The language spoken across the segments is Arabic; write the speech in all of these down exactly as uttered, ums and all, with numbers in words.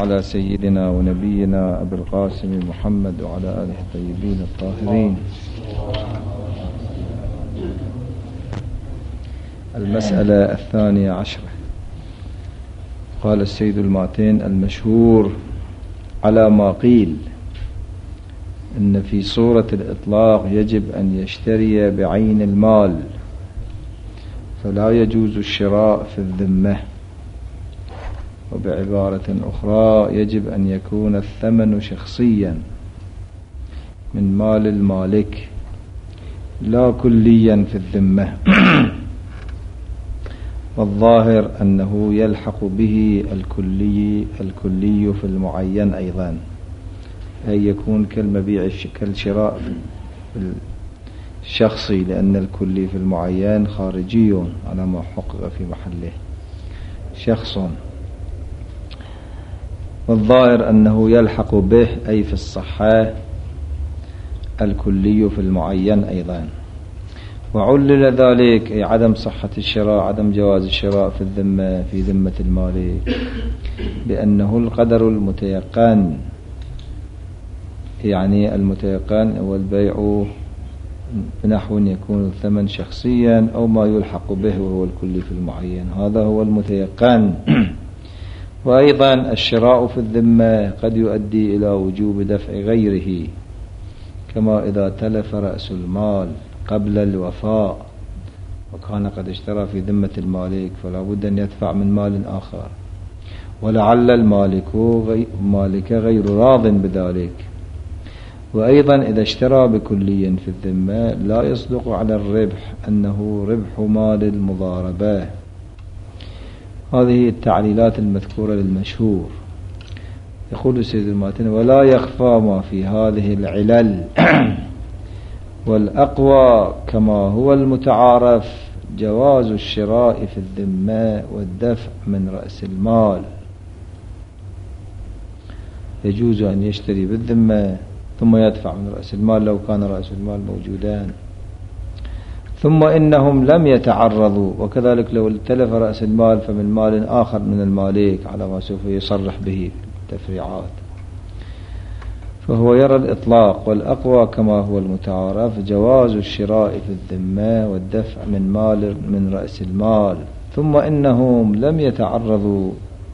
على سيدنا ونبينا أبي القاسم محمد وعلى آله الطيبين الطاهرين. المسألة الثانية عشرة. قال السيد المعتين: المشهور على ما قيل إن في صورة الإطلاق يجب أن يشتري بعين المال، فلا يجوز الشراء في الذمة. وبعبارة أخرى يجب أن يكون الثمن شخصيا من مال المالك لا كليا في الذمة. والظاهر أنه يلحق به الكلي الكلي في المعين أيضا، أي يكون كالمبيع كالشراء الشخصي، لأن الكلي في المعين خارجي على ما حقق في محله شخص. والظاهر أنه يلحق به أي في الصحة الكلي في المعين أيضا. وعلل ذلك أي عدم صحة الشراء، عدم جواز الشراء في الذمة في ذمة المالك، بأنه القدر المتيقن، يعني المتيقن والبيع بنحو يكون الثمن شخصيا أو ما يلحق به وهو الكلي في المعين، هذا هو المتيقن. وأيضا الشراء في الذمة قد يؤدي إلى وجوب دفع غيره، كما إذا تلف رأس المال قبل الوفاء وكان قد اشترى في ذمة المالك، فلا بد أن يدفع من مال آخر، ولعل المالك مالك غير راض بذلك. وأيضا إذا اشترى بكلي في الذمة لا يصدق على الربح أنه ربح مال المضاربة. هذه التعليلات المذكورة للمشهور. يقول السيد المعتين: ولا يخفى ما في هذه العلل، والأقوى كما هو المتعارف جواز الشراء في الذمة والدفع من رأس المال. يجوز أن يشتري بالذمة ثم يدفع من رأس المال لو كان رأس المال موجودان. ثم إنهم لم يتعرضوا، وكذلك لو تلف رأس المال فمن مال آخر من المالك على ما سوف يصرح به في التفريعات. فهو يرى الإطلاق، والأقوى كما هو المتعارف جواز الشراء في الذمة والدفع من مال من رأس المال. ثم إنهم لم يتعرضوا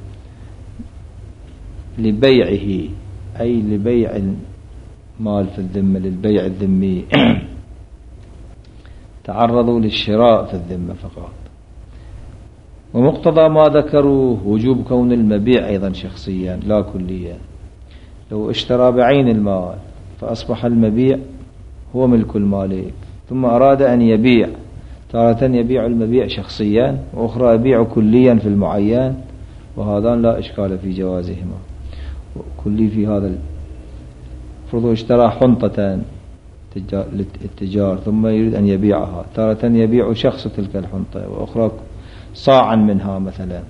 لبيعه، أي لبيع المال في الذمة، للبيع الذمي تعرضوا للشراء في الذمة فقط. ومقتضى ما ذكروا وجوب كون المبيع أيضا شخصيا لا كليا. لو اشترى بعين المال فأصبح المبيع هو ملك المالك، ثم أراد أن يبيع، تارة يبيع المبيع شخصيا وأخرى يبيع كليا في المعين، وهذان لا إشكال في جوازهما. كلي في هذا فرض اشترى حنطة للتجار ثم يريد أن يبيعها، تارة يبيع شخص تلك الحنطة وأخرى صاعا منها مثلا،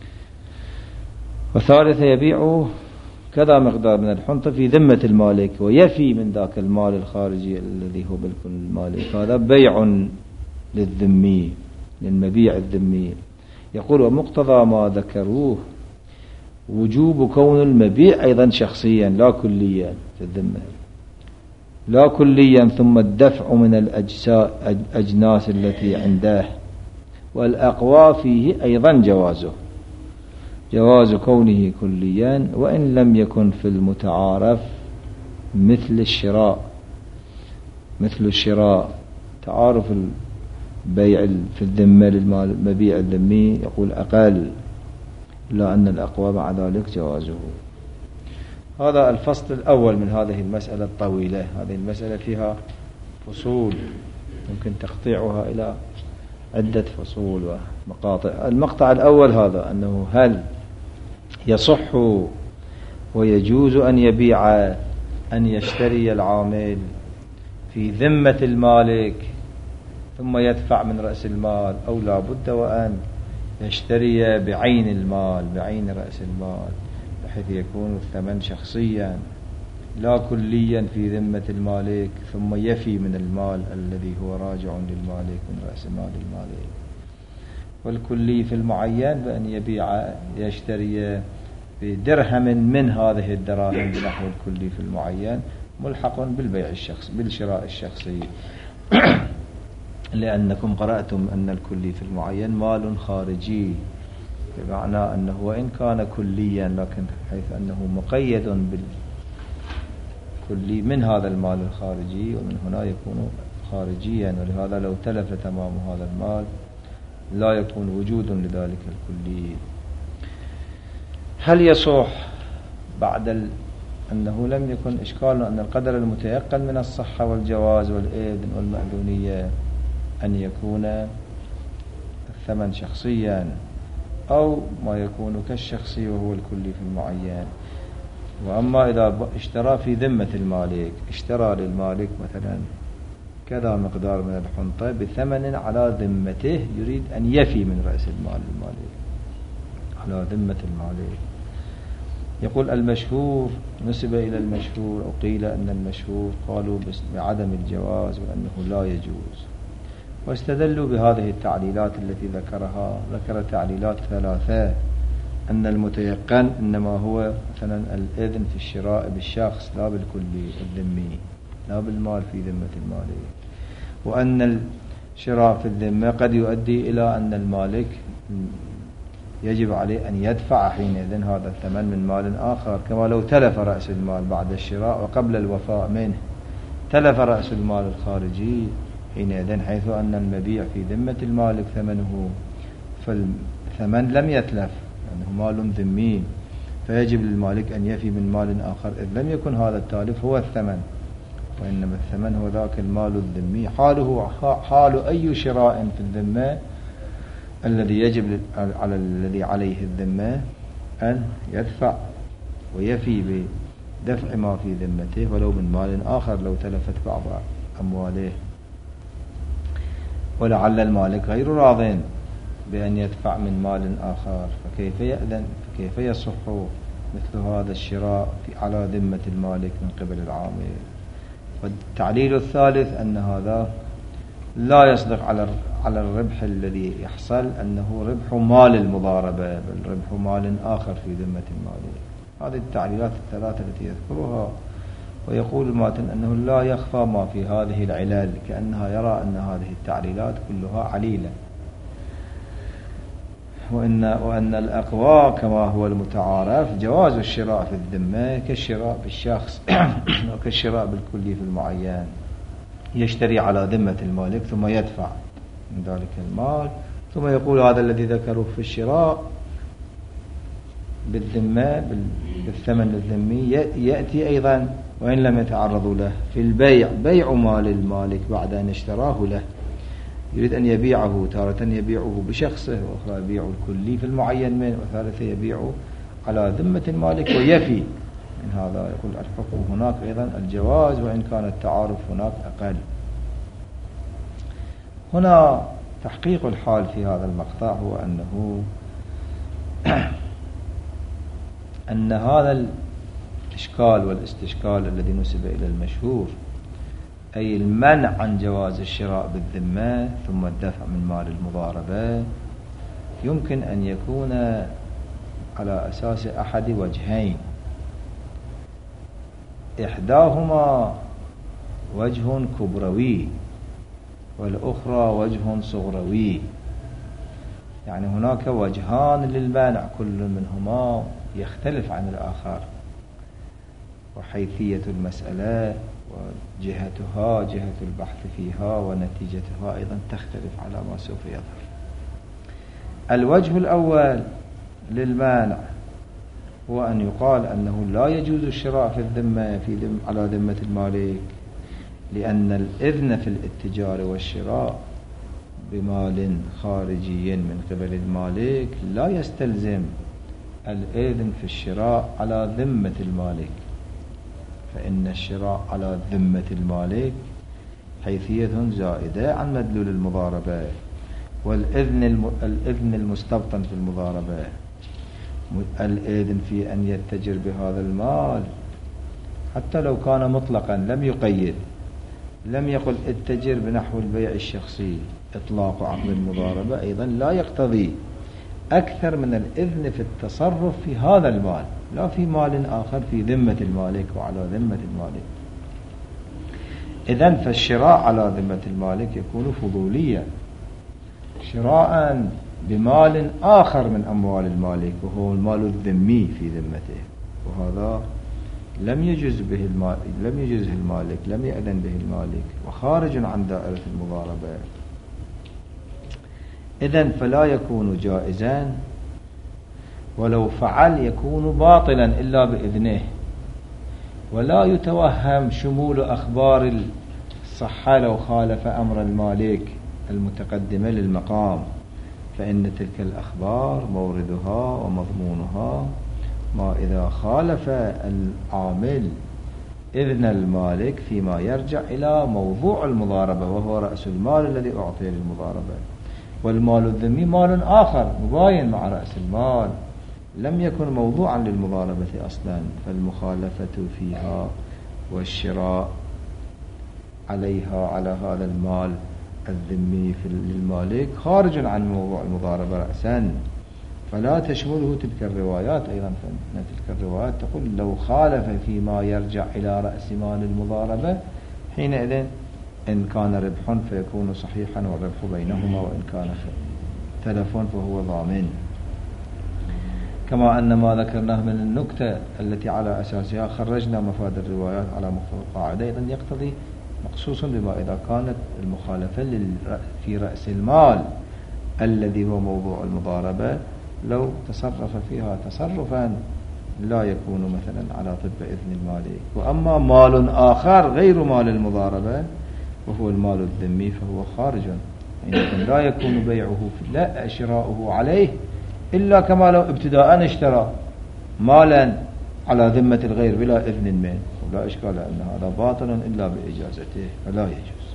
وثالثة يبيع كذا مقدار من الحنطة في ذمة المالك ويفي من ذاك المال الخارجي الذي هو ملك المالك. هذا بيع للذمي، للمبيع الذمي. يقول: ومقتضى ما ذكروه وجوب كون المبيع أيضا شخصيا لا كليا في الذمة، لا كليا، ثم الدفع من الأجناس التي عنده. والأقوى فيه أيضا جوازه، جواز كونه كليا وإن لم يكن في المتعارف مثل الشراء، مثل الشراء تعارف البيع في الذمة للمبيع الذمي يقول أقل، إلا أن الأقوى مع ذلك جوازه. هذا الفصل الأول من هذه المسألة الطويلة. هذه المسألة فيها فصول يمكن تقطيعها إلى عدة فصول ومقاطع. المقطع الأول هذا أنه هل يصح ويجوز أن يبيع أن يشتري العامل في ذمة المالك ثم يدفع من رأس المال، أو لا بد وأن يشتري بعين المال، بعين رأس المال، بحيث يكون الثمن شخصيا لا كليا في ذمة المالك ثم يفي من المال الذي هو راجع للمالك من رأس مال المالك. والكلي في المعين بأن يبيع يشتري بدرهم من هذه الدراهم بنحو الكلي في المعين ملحق بالبيع الشخصي بالشراء الشخصي. لأنكم قرأتم أن الكلي في المعين مال خارجي، بمعنى أنه وإن كان كليا لكن حيث أنه مقيد بالكلي من هذا المال الخارجي، ومن هنا يكون خارجيا، ولهذا لو تلف تمام هذا المال لا يكون وجود لذلك الكلي. هل يصح بعد ال... أنه لم يكن إشكال أن القدر المتيقن من الصحة والجواز والإذن والمأذونية أن يكون الثمن شخصيا أو ما يكون كالشخصي وهو الكلي في المعين. وأما إذا اشترى في ذمة المالك، اشترى للمالك مثلا كذا مقدار من الحنطة بثمن على ذمته، يريد أن يفي من رأس المال المالك على ذمة المالك. يقول المشهور نسب إلى المشهور أو قيل أن المشهور قالوا بعدم الجواز وأنه لا يجوز، واستدلوا بهذه التعليلات التي ذكرها. ذكر تعليلات ثلاثة: أن المتيقن إنما هو مثلا الإذن في الشراء بالشخص لا بالكلي الذمي، لا بالمال في ذمة المالك، وأن الشراء في الذمة قد يؤدي إلى أن المالك يجب عليه أن يدفع حينئذ هذا الثمن من مال آخر، كما لو تلف رأس المال بعد الشراء وقبل الوفاء منه، تلف رأس المال الخارجي حينئذ، حيث أن المبيع في ذمة المالك ثمنه، فالثمن لم يتلف لأنه مال ذمي، فيجب للمالك أن يفي من مال آخر، إذ لم يكن هذا التالف هو الثمن، وإنما الثمن هو ذاك المال الذمي. حاله حال أي شراء في الذمة الذي يجب على الذي عليه الذمة أن يدفع ويفي بدفع ما في ذمته ولو من مال آخر لو تلفت بعض أمواله. ولعل المالك غير راض بأن يدفع من مال آخر، فكيف يأذن فكيف يصح مثل هذا الشراء على ذمة المالك من قبل العامل؟ والتعليل الثالث أن هذا لا يصدق على على الربح الذي يحصل أنه ربح مال المضاربة، بل ربح مال آخر في ذمة المالك. هذه التعليلات الثلاثة التي يذكرها، ويقول الماتن أنه لا يخفى ما في هذه العلل، كأنها يرى أن هذه التعليلات كلها عليلة، وإن, وأن الأقوى كما هو المتعارف جواز الشراء في الذمة كالشراء بالشخص وكالشراء بالكلي في المعين، يشتري على ذمة المالك ثم يدفع من ذلك المال، ثم يقول هذا الذي ذكره في الشراء بالذمة بالثمن الذمي يأتي أيضا وإن لم يتعرضوا له في البيع، بيع مال المالك بعد أن اشتراه له، يريد أن يبيعه، تارة يبيعه بشخصه، وأخرى يبيع الكلي في المعين منه، وثالثة يبيعه على ذمة المالك ويفي من هذا. يقول الحكم هناك أيضا الجواز وإن كان التعارف هناك أقل. هنا تحقيق الحال في هذا المقطع هو أنه أن هذا الإشكال والاستشكال الذي نسب إلى المشهور، أي المنع عن جواز الشراء بالذمة ثم الدفع من مال المضاربة، يمكن أن يكون على أساس أحد وجهين: إحداهما وجه كبروي والأخرى وجه صغروي، يعني هناك وجهان للمانع كل منهما يختلف عن الآخر، وحيثية المسألة وجهتها جهة البحث فيها ونتيجتها أيضا تختلف على ما سوف يظهر. الوجه الأول للمانع هو أن يقال أنه لا يجوز الشراء في الذمة في ذم على ذمة المالك، لأن الإذن في الاتجار والشراء بمال خارجي من قبل المالك لا يستلزم الإذن في الشراء على ذمة المالك، فإن الشراء على ذمة المالك حيثية زائدة عن مدلول المضاربة، والإذن الإذن المستبطن في المضاربة، الإذن في أن يتجر بهذا المال حتى لو كان مطلقا لم يقيد، لم يقل اتجر بنحو البيع الشخصي، إطلاق عقد المضاربة أيضا لا يقتضي أكثر من الإذن في التصرف في هذا المال، لا في مال آخر في ذمة المالك وعلى ذمة المالك. إذن فالشراء على ذمة المالك يكون فضوليا، شراء بمال آخر من أموال المالك وهو المال الذمي في ذمته، وهذا لم يجز به المالك، لم يجزه المالك، لم يأذن به المالك، وخارج عن دائرة المضاربة. إذن فلا يكون جائزا، ولو فعل يكون باطلا إلا بإذنه. ولا يتوهم شمول أخبار الصحة لو خالف أمر المالك المتقدمة للمقام، فإن تلك الأخبار موردها ومضمونها ما إذا خالف العامل إذن المالك فيما يرجع إلى موضوع المضاربة وهو رأس المال الذي أعطي للمضاربة. والمال الذمي مال آخر مباين مع رأس المال، لم يكن موضوعا للمضاربة أصلا، فالمخالفة فيها والشراء عليها على هذا المال الذمي في المالك خارج عن موضوع المضاربة رأسا، فلا تشمله تلك الروايات. أيضا فإن تلك الروايات تقول لو خالف فيما يرجع إلى رأس مال المضاربة حينئذ إن كان ربح فيكون صحيحا والربح بينهما، وإن كان تلف فهو ضامن. كما أن ما ذكرناه من النكتة التي على أساسها خرجنا مفاد الروايات على مقتضى القاعدة أيضا يقتضي مقصوص بما إذا كانت المخالفة في رأس المال الذي هو موضوع المضاربة لو تصرف فيها تصرفا لا يكون مثلا على طب إذن المالك. وأما مال آخر غير مال المضاربة وهو المال الذمي فهو خارج، يعني لا يكون بيعه لا شراؤه عليه إلا كما لو ابتداء اشترى مالا على ذمة الغير بلا إذن منه، ولا إشكال أن هذا باطل إلا بإجازته فلا يجوز.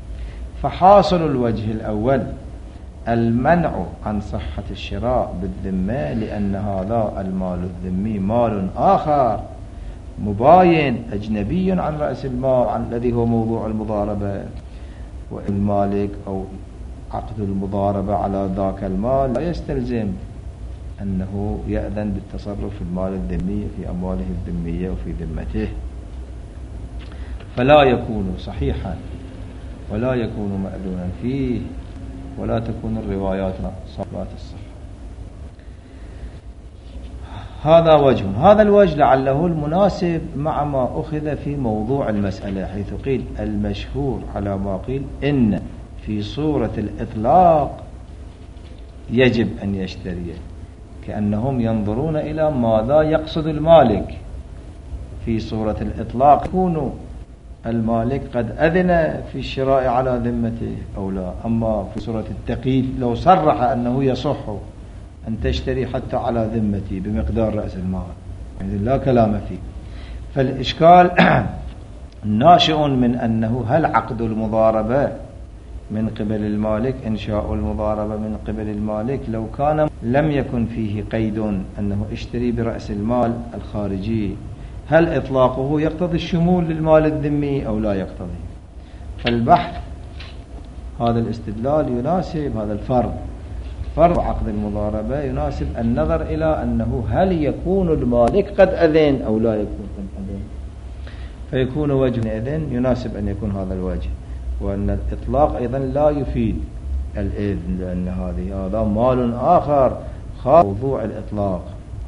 فحاصل الوجه الأول المنع عن صحة الشراء بالذمة، لأن هذا المال الذمي مال آخر مباين أجنبي عن رأس المال عن الذي هو موضوع المضاربة، والمالك أو عقد المضاربة على ذاك المال لا يستلزم أنه يأذن بالتصرف في المال الذمي في أمواله الذمية وفي ذمته، فلا يكون صحيحا ولا يكون مأذونا فيه، ولا تكون الروايات صحيحة الصحة. هذا وجه. هذا الوجه لعله المناسب مع ما أخذ في موضوع المسألة، حيث قيل المشهور على ما قيل إن في صورة الإطلاق يجب أن يشتري، كأنهم ينظرون إلى ماذا يقصد المالك. في صورة الإطلاق يكون المالك قد أذن في الشراء على ذمته أو لا، أما في صورة التقييد لو صرح أنه يصح أن تشتري حتى على ذمتي بمقدار رأس المال يعني لا كلام فيه. فالإشكال ناشئ من أنه هل عقد المضاربة من قبل المالك إنشاء المضاربة من قبل المالك لو كان لم يكن فيه قيد أنه اشتري برأس المال الخارجي، هل إطلاقه يقتضي الشمول للمال الذمي أو لا يقتضي؟ فالبحث هذا الاستدلال يناسب هذا الفرض، فرض عقد المضاربة يناسب النظر إلى أنه هل يكون المالك قد أذن أو لا يكون قد أذن، فيكون وجه إذن يناسب أن يكون هذا الوجه، وأن الإطلاق أيضا لا يفيد الإذن، لأن هذه هذا مال آخر خارج موضوع الإطلاق،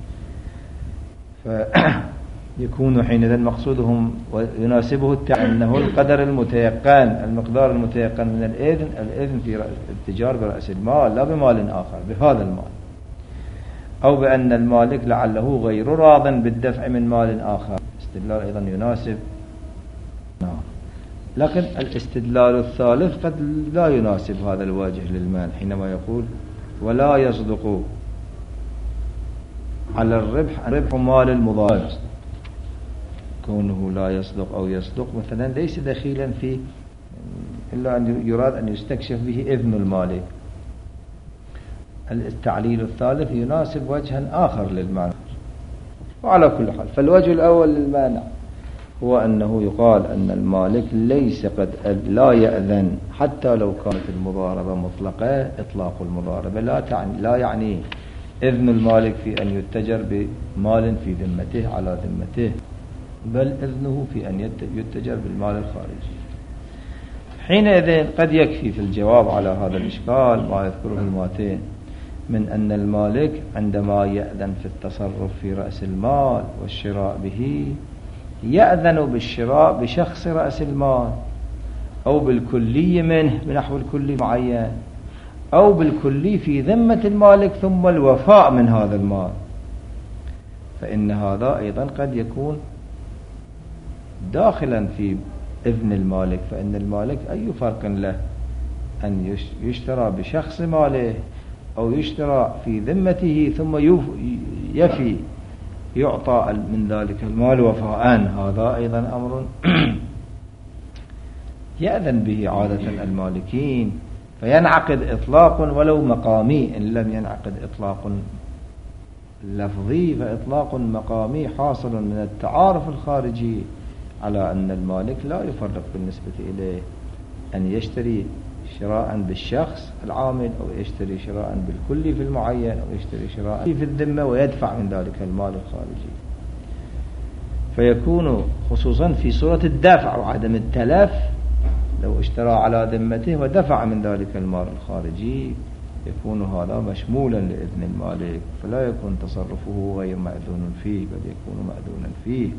فيكون حينئذ مقصودهم ويناسبه أنه القدر المتيقن المقدار المتيقن من الإذن الإذن في التجار برأس المال لا بمال آخر بهذا المال، أو بأن المالك لعله غير راض بالدفع من مال آخر، استدلال أيضا يناسب. نعم. لكن الاستدلال الثالث قد لا يناسب هذا الوجه للمال، حينما يقول ولا يصدق على الربح ربح مال المضارب، كونه لا يصدق أو يصدق مثلا ليس دخيلا في إلا أن يراد أن يستكشف به إذن المالك. التعليل الثالث يناسب وجها آخر للمانع. وعلى كل حال فالوجه الأول للمانع هو أنه يقال أن المالك ليس قد لا يأذن حتى لو كانت المضاربة مطلقة. إطلاق المضاربة لا تعني لا يعني إذن المالك في أن يتجر بمال في ذمته على ذمته، بل إذنه في أن يتجر بالمال الخارجي. حينئذ قد يكفي في الجواب على هذا الإشكال ما يذكره الماتين من أن المالك عندما يأذن في التصرف في رأس المال والشراء به يأذن بالشراء بشخص رأس المال أو بالكلي منه بنحو الكلي معين، أو بالكلي في ذمة المالك ثم الوفاء من هذا المال، فإن هذا أيضا قد يكون داخلا في إذن المالك. فإن المالك أي فرق له أن يشترى بشخص ماله أو يشترى في ذمته ثم يفي يعطى من ذلك المال وفاء، هذا أيضا أمر يأذن به عادة المالكين، فينعقد إطلاق ولو مقامي، إن لم ينعقد إطلاق لفظي فإطلاق مقامي حاصل من التعارف الخارجي على أن المالك لا يفرق بالنسبة إليه أن يشتري شراء بالشخص العامل أو يشتري شراء بالكل في المعين أو يشتري شراء في الذمة ويدفع من ذلك المال الخارجي. فيكون خصوصا في صورة الدفع وعدم التلف، لو اشترى على ذمته ودفع من ذلك المال الخارجي يكون هذا مشمولا لإذن المالك، فلا يكون تصرفه غير مأذون فيه بل يكون مأذونا فيه.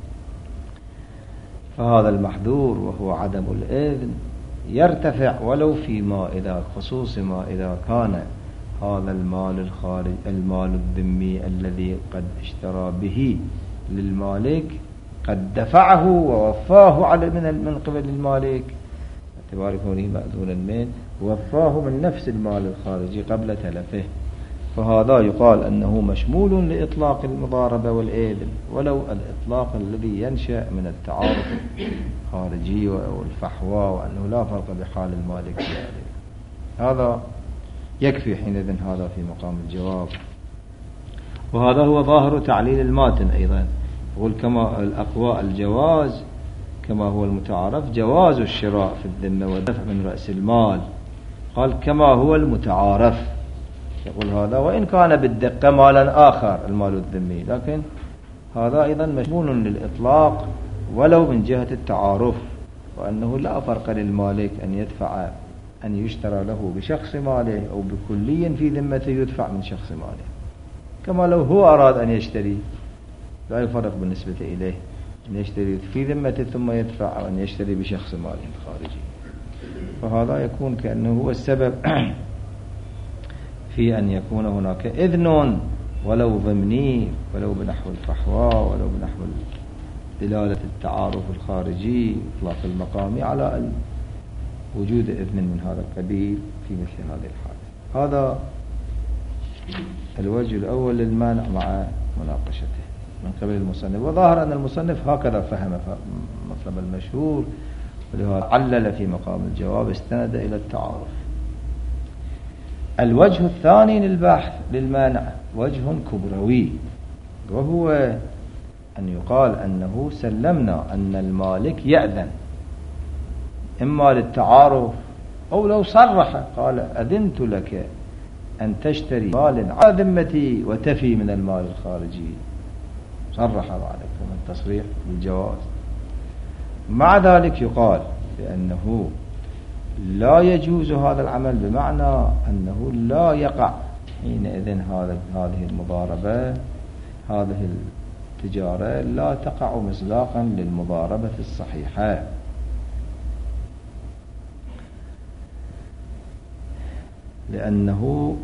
فهذا المحذور وهو عدم الإذن يرتفع ولو فيما إذا خصوص ما إذا كان هذا المال الخارج المال الذمي الذي قد اشترى به للمالك قد دفعه ووفاه على من من قبل المالك باعتبار كونه مأذونا منه، وفاه من نفس المال الخارجي قبل تلفه، فهذا يقال أنه مشمول لإطلاق المضاربة والإذن ولو الإطلاق الذي ينشأ من التعارف الخارجي والفحوى، وأنه لا فرق بحال المالك في ذلك. هذا يكفي حينئذ هذا في مقام الجواب. وهذا هو ظاهر تعليل الماتن أيضا، يقول كما الأقوى الجواز كما هو المتعارف جواز الشراء في الذمة والدفع من رأس المال، قال كما هو المتعارف، يقول هذا وإن كان بالدقة مالا آخر المال الذمي، لكن هذا أيضا مشمول للإطلاق ولو من جهة التعارف، وأنه لا فرق للمالك أن يدفع أن يشترى له بشخص ماله أو بكلي في ذمته يدفع من شخص ماله، كما لو هو أراد أن يشتري لا يفرق بالنسبة إليه أن يشتري في ذمته ثم يدفع أو أن يشتري بشخص ماله خارجي. فهذا يكون كأنه هو السبب في أن يكون هناك إذن ولو ضمني ولو بنحو الفحوى ولو بنحو دلالة التعارف الخارجي إطلاق المقام على وجود إذن من هذا القبيل في مثل هذه الحالة. هذا الوجه الأول للمانع مع مناقشته من قبل المصنف، وظاهر أن المصنف هكذا فهم مطلب المشهور، ولهذا علل في مقام الجواب استند إلى التعارف. الوجه الثاني للبحث للمانع وجه كبروي، وهو أن يقال أنه سلمنا أن المالك يأذن إما للتعارف أو لو صرح قال أذنت لك أن تشتري مال على ذمتي وتفي من المال الخارجي، صرح ذلك من تصريح بالجواز. مع ذلك يقال بأنه لا يجوز هذا العمل، بمعنى أنه لا يقع حينئذ هذا هذه المضاربة هذه التجارة لا تقع مصداقا للمضاربة الصحيحة، لأنه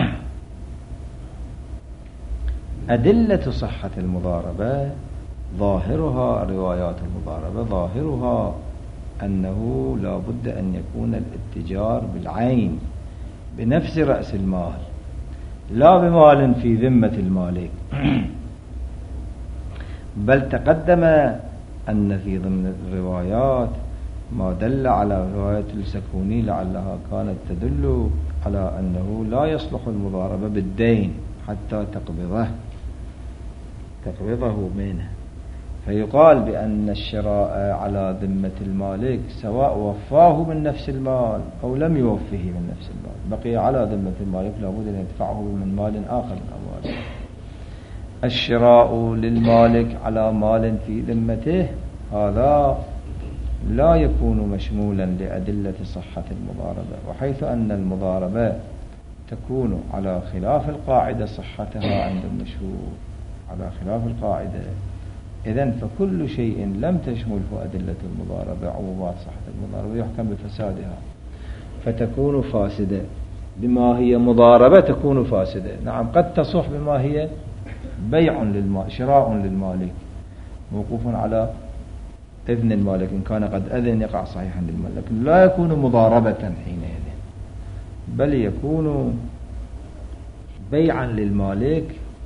أدلة صحة المضاربة ظاهرها روايات المضاربة ظاهرها أنه لا بد أن يكون الاتجار بالعين بنفس رأس المال لا بمال في ذمة المالك، بل تقدم أن في ضمن الروايات ما دل على رواية السكوني لعلها كانت تدل على أنه لا يصلح المضاربة بالدين حتى تقبضه تقبضه منه، فيقال بأن الشراء على ذمة المالك سواء وفاه من نفس المال أو لم يوفه من نفس المال، بقي على ذمة المالك لابد أن يدفعه من مال آخر من أمواله. الشراء للمالك على مال في ذمته هذا لا يكون مشمولا لأدلة صحة المضاربة، وحيث أن المضاربة تكون على خلاف القاعدة صحتها عند المشهور، على خلاف القاعدة، إذن فكل شيء لم تشمله أدلة المضاربة عمومات صحة المضاربة يحكم بفسادها، فتكون فاسدة. بما هي مضاربة تكون فاسدة. نعم قد تصح بما هي بيع للمال، شراء للمالك موقوف على إذن المالك، إن كان قد أذن يقع صحيحا للمالك، لكن لا يكون مضاربة حينئذ، بل يكون بيعا للمالك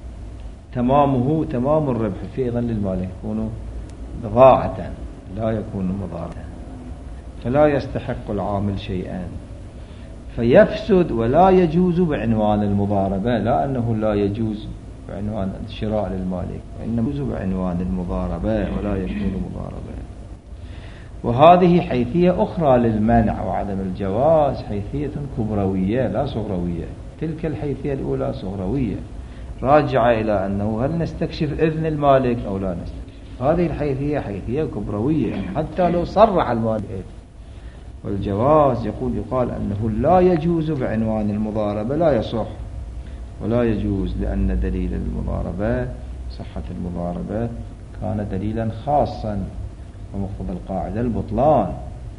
تمامه تمام الربح في إذن للمالك، يكون بضاعة لا يكون مضاربة، فلا يستحق العامل شيئا فيفسد ولا يجوز بعنوان المضاربة، لا أنه لا يجوز بعنوان الشراء للمالك، وإنما يجوز بعنوان المضاربة ولا يكون مضاربة. وهذه حيثية أخرى للمنع وعدم الجواز، حيثية كبروية لا صغروية. تلك الحيثية الأولى صغروية راجعة إلى أنه هل نستكشف إذن المالك أو لا نستكشف. هذه الحيثية حيثية كبروية حتى لو صرح المالك. والجواز يقول يقال أنه لا يجوز بعنوان المضاربة، لا يصح ولا يجوز، لأن دليل المضاربة صحة المضاربة كان دليلا خاصا، ومقتضى القاعدة البطلان.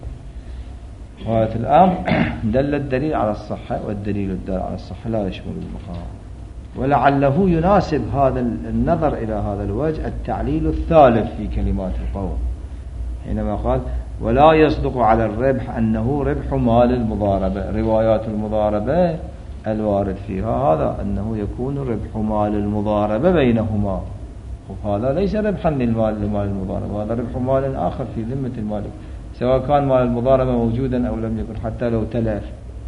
غاية الأمر دل الدليل على الصحة، والدليل الدال على الصحة لا يشمل المقام. ولعله يناسب هذا النظر إلى هذا الوجه التعليل الثالث في كلمات القول، حينما قال ولا يصدق على الربح أنه ربح مال المضاربة. روايات المضاربة الوارد فيها هذا أنه يكون ربح مال المضاربة بينهما، وهذا ليس ربحا للمال لمال المضاربة، هذا ربح مال آخر في ذمة المالك، سواء كان مال المضاربة موجودا أو لم يكن، حتى لو تلف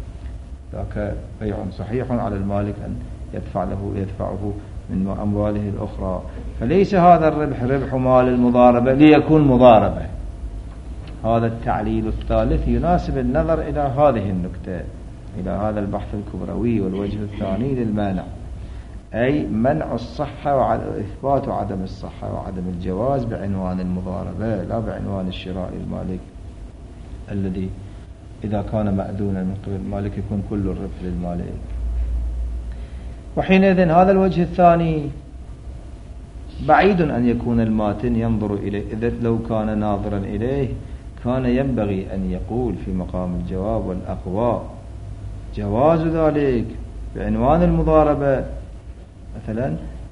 ذاك بيع صحيح على المالك أن يدفع له يدفعه من أمواله الأخرى. فليس هذا الربح ربح مال المضاربة ليكون مضاربة. هذا التعليل الثالث يناسب النظر إلى هذه النكتة، إلى هذا البحث الكبروي. والوجه الثاني للمانع، أي منع الصحة وإثبات عدم الصحة وعدم الجواز بعنوان المضاربة، لا بعنوان الشراء المالك الذي إذا كان مأذونا من قبل المالك يكون كل الربح للمالك. وحينئذ هذا الوجه الثاني بعيد أن يكون الماتن ينظر إليه، إذا لو كان ناظرا إليه كان ينبغي أن يقول في مقام الجواب والأقوى جواز ذلك بعنوان المضاربة، مثلا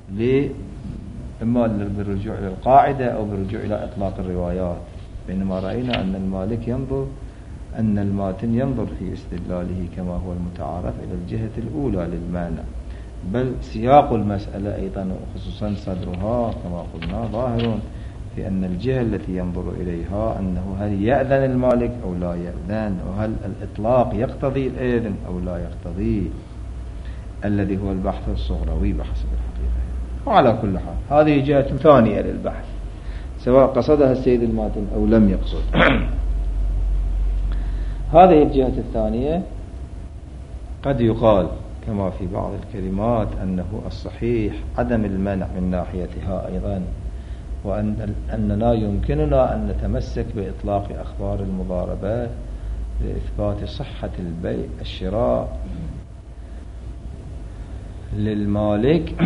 إما بالرجوع إلى القاعدة أو بالرجوع إلى إطلاق الروايات، بينما رأينا أن المالك ينظر أن الماتن ينظر في استدلاله كما هو المتعارف إلى الجهة الأولى للمانع، بل سياق المسألة أيضا وخصوصا صدرها كما قلنا ظاهر في أن الجهة التي ينظر إليها أنه هل يأذن المالك أو لا يأذن، وهل الإطلاق يقتضي الإذن أو لا يقتضي، الذي هو البحث الصغروي بحسب الحقيقة. وعلى كل حال هذه جهة ثانية للبحث سواء قصدها السيد الماتن أو لم يقصد. هذه الجهة الثانية قد يقال كما في بعض الكلمات أنه الصحيح عدم المنع من ناحيتها أيضا، وأن أننا يمكننا أن نتمسك بإطلاق أخبار المضاربة لإثبات صحة البيع الشراء للمالك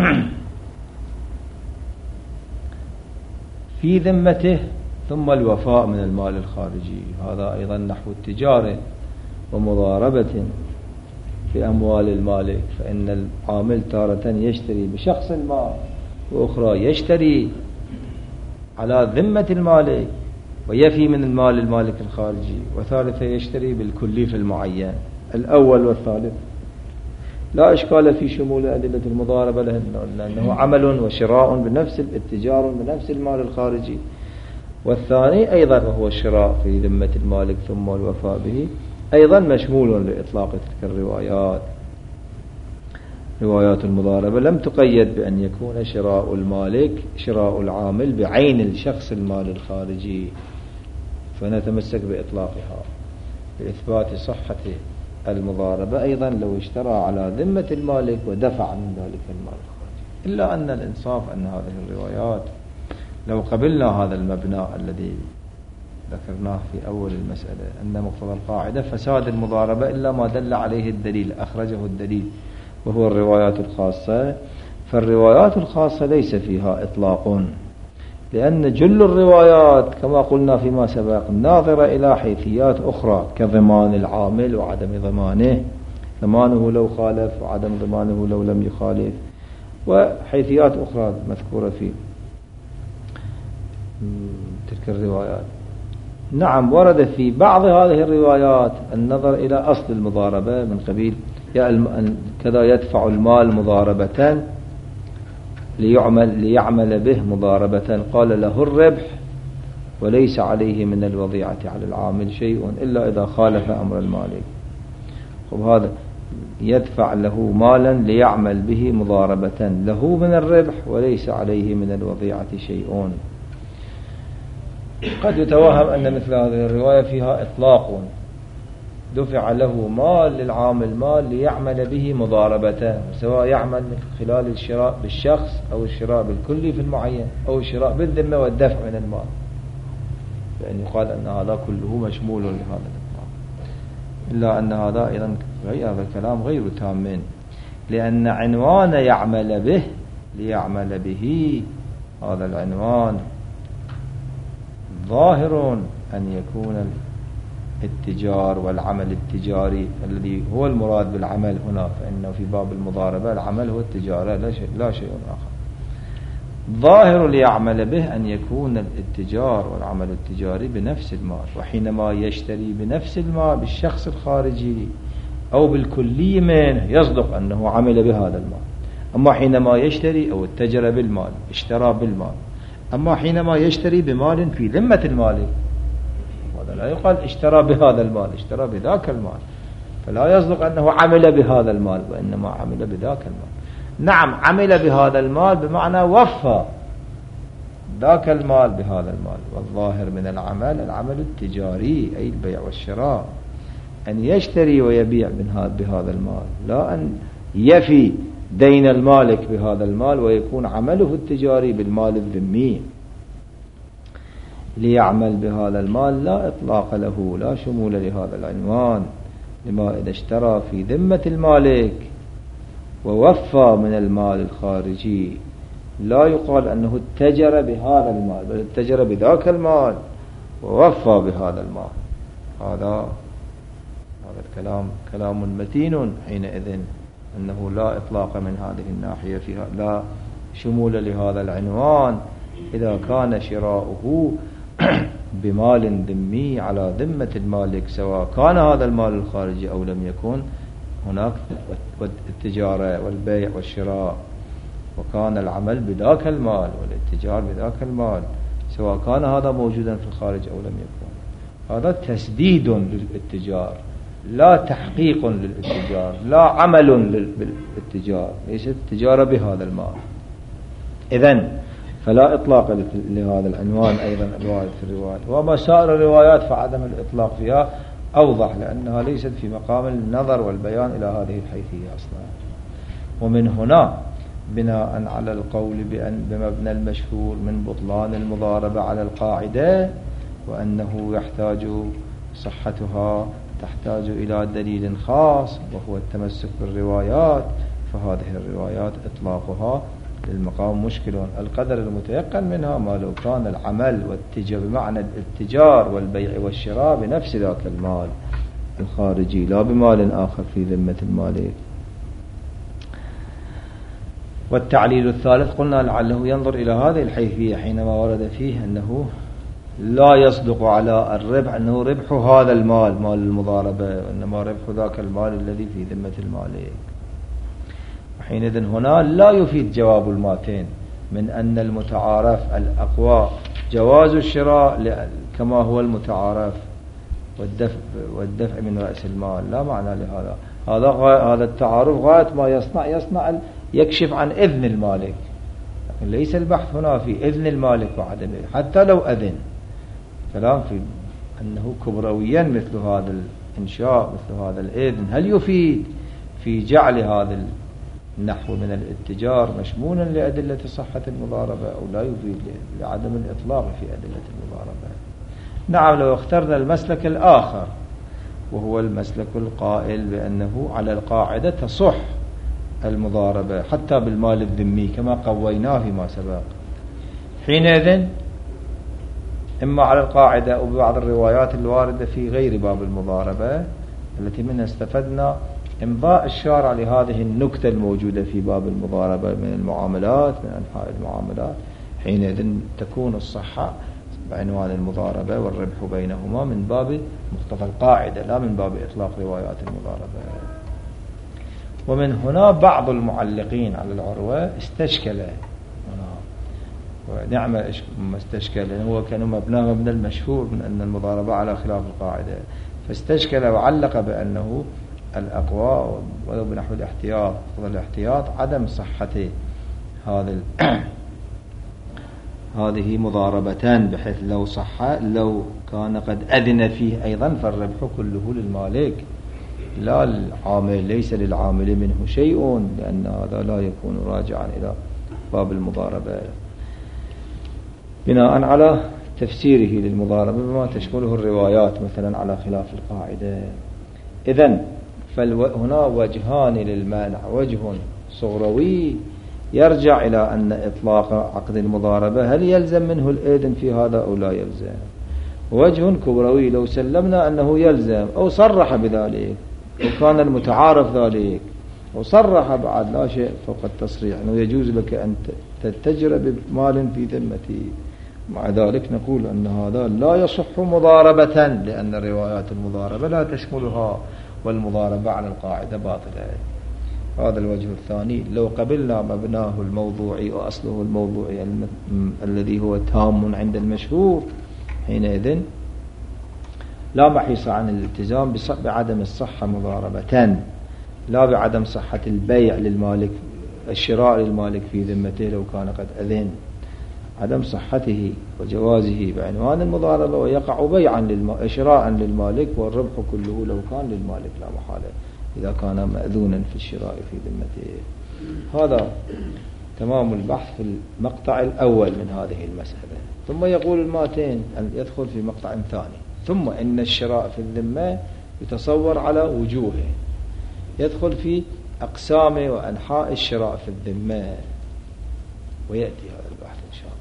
في ذمته ثم الوفاء من المال الخارجي. هذا أيضا نحو التجارة ومضاربة في أموال المالك، فإن العامل تارة يشتري بشخص المال، وأخرى يشتري على ذمة المالك ويفي من المال المالك الخارجي، وثالثة يشتري بالكليف المعين. الأول والثالث لا إشكال في شمول أدلة المضاربة لأنه عمل وشراء بنفس الاتجار بنفس المال الخارجي، والثاني أيضا وهو الشراء في ذمة المالك ثم الوفاء به أيضا مشمول لإطلاق تلك الروايات. روايات المضاربة لم تقيد بأن يكون شراء المالك شراء العامل بعين الشخص المال الخارجي، فنتمسك بإطلاقها بإثبات صحة المضاربة أيضا لو اشترى على ذمة المالك ودفع من ذلك المال الخارجي. إلا أن الإنصاف أن هذه الروايات لو قبلنا هذا المبنى الذي ذكرناه في أول المسألة أن مقتضى القاعدة فساد المضاربة إلا ما دل عليه الدليل أخرجه الدليل وهو الروايات الخاصة، فالروايات الخاصة ليس فيها إطلاق، لأن جل الروايات كما قلنا فيما سبق ناظرة إلى حيثيات أخرى كضمان العامل وعدم ضمانه، ضمانه لو خالف وعدم ضمانه لو لم يخالف، وحيثيات أخرى مذكورة في تلك الروايات. نعم ورد في بعض هذه الروايات النظر إلى أصل المضاربة من قبيل كذا يدفع المال مضاربة ليعمل, ليعمل به مضاربة، قال له الربح وليس عليه من الوضيعة على العامل شيء إلا إذا خالف أمر المالك. وهذا يدفع له مالا ليعمل به مضاربة له من الربح وليس عليه من الوضيعة شيء. قد يتوهم أن مثل هذه الرواية فيها إطلاق، دفع له مال للعامل مال ليعمل به مضاربة، سواء يعمل من خلال الشراء بالشخص أو الشراء بالكلي في المعين أو الشراء بالذمة والدفع من المال، لأن يقال أن هذا كله مشمول لهذا الإطلاق. إلا أن هذا أيضا هذا الكلام غير تام، لأن عنوان يعمل به ليعمل به هذا العنوان ظاهر أن يكون الاتجار والعمل التجاري الذي هو المراد بالعمل هنا، فإنه في باب المضاربة العمل هو التجارة لا شيء, لا شيء آخر. ظاهر ليعمل به أن يكون الاتجار والعمل التجاري بنفس المال، وحينما يشتري بنفس المال بالشخص الخارجي أو بالكلي منه يصدق أنه عمل بهذا المال. أما حينما يشتري أو اتجر بالمال اشترى بالمال، أما حينما يشتري بمال في ذمة المالك هذا لا يقال اشترى بهذا المال، اشترى بذاك المال، فلا يصدق أنه عمل بهذا المال وإنما عمل بذاك المال. نعم عمل بهذا المال بمعنى وفى ذاك المال بهذا المال، والظاهر من العمل العمل التجاري أي البيع والشراء، أن يشتري ويبيع من بهذا المال، لا أن يفي دين المالك بهذا المال ويكون عمله التجاري بالمال الذمي. ليعمل بهذا المال لا إطلاق له، لا شمول لهذا العنوان، لما إذا اشترى في ذمة المالك ووفى من المال الخارجي لا يقال أنه اتجر بهذا المال، بل اتجر بذاك المال ووفى بهذا المال. هذا هذا الكلام كلام متين حينئذ، أنه لا إطلاق من هذه الناحية فيها، لا شمول لهذا العنوان إذا كان شراؤه بمال ذمي على ذمة المالك، سواء كان هذا المال الخارجي أو لم يكن. هناك التجارة والبيع والشراء، وكان العمل بذاك المال والاتجار بذاك المال، سواء كان هذا موجودا في الخارج أو لم يكن. هذا تسديد للاتجار لا تحقيق للاتجار، لا عمل بالاتجار، ليست التجارة بهذا المال. إذن فلا إطلاق لهذا العنوان أيضا الوارد في الروايات. وما سائر الروايات فعدم الإطلاق فيها أوضح، لأنها ليست في مقام النظر والبيان إلى هذه الحيثية أصلا. ومن هنا بناء على القول بأن بمبنى المشهور من بطلان المضاربة على القاعدة، وأنه يحتاج صحتها تحتاج إلى دليل خاص وهو التمسك بالروايات، فهذه الروايات إطلاقها للمقام مشكل. القدر المتيقن منها ما لو كان العمل والتجار بمعنى الاتجار والبيع والشراء بنفس ذاك المال الخارجي لا بمال آخر في ذمة المالك. والتعليل الثالث قلنا لعله ينظر إلى هذه الحيثية حينما ورد فيه أنه لا يصدق على الربح أنه ربح هذا المال مال المضاربة، وإنما ربح ذاك المال الذي في ذمة المالك. وحينئذ هنا لا يفيد جواب الماتين من أن المتعارف الأقوى جواز الشراء كما هو المتعارف والدفع, والدفع من رأس المال، لا معنى لهذا. هذا هذا التعارف غاية ما يصنع يصنع يكشف عن إذن المالك، لكن ليس البحث هنا في إذن المالك وعدمه. حتى لو أذن كلام في أنه كبرويا مثل هذا الإنشاء مثل هذا الإذن هل يفيد في جعل هذا النحو من الاتجار مشمولا لأدلة صحة المضاربة أو لا يفيد لعدم الإطلاق في أدلة المضاربة. نعم لو اخترنا المسلك الآخر وهو المسلك القائل بأنه على القاعدة تصح المضاربة حتى بالمال الذمي كما قويناه فيما سبق، حينئذ إما على القاعدة أو ببعض الروايات الواردة في غير باب المضاربة التي منها استفدنا إمضاء الشارع لهذه النكتة الموجودة في باب المضاربة من المعاملات من أنحاء المعاملات، حينئذ تكون الصحة بعنوان المضاربة والربح بينهما من باب مقتضى القاعدة لا من باب إطلاق روايات المضاربة. ومن هنا بعض المعلقين على العروة استشكل هنا، ونعم ما استشكل لأنه هو كان مبناه مبنى المشهور من أن المضاربة على خلاف القاعدة، فاستشكل وعلق بأنه الأقوى ولو بنحو الاحتياط والاحتياط عدم صحة هذا هذه مضاربتان، بحيث لو صح لو كان قد أذن فيه أيضا فالربح كله للمالك لا للعامل، ليس للعامل منه شيء، لأن هذا لا يكون راجعا إلى باب المضاربة بناء على تفسيره للمضاربة بما تشمله الروايات مثلا على خلاف القاعدة. إذن فهنا وجهان للمانع، وجه صغروي يرجع إلى أن إطلاق عقد المضاربة هل يلزم منه الإذن في هذا أو لا يلزم، وجه كبروي لو سلمنا أنه يلزم أو صرح بذلك وكان المتعارف ذلك وصرح بعد لا شيء فوق التصريح أنه يجوز لك أن تتجر بمال في ذمتي، مع ذلك نقول أن هذا لا يصح مضاربة لأن روايات المضاربة لا تشملها والمضاربة على القاعدة باطلة. هذا الوجه الثاني لو قبلنا مبناه الموضوعي وأصله الموضوعي الم... الذي هو تام عند المشهور، حينئذ لا محيص عن الالتزام بعدم الصحة مضاربة، لا بعدم صحة البيع للمالك الشراء للمالك في ذمته لو كان قد أذن، عدم صحته وجوازه بعنوان المضاربة ويقع بيعا للم... شراء للمالك والربح كله لو كان للمالك لا محالة إذا كان مأذونا في الشراء في ذمته. هذا تمام البحث في المقطع الأول من هذه المسألة. ثم يقول الماتين أن يدخل في مقطع ثاني، ثم إن الشراء في الذمة يتصور على وجوهه، يدخل في أقسام وأنحاء الشراء في الذمة، ويأتي هذا البحث إن شاء الله.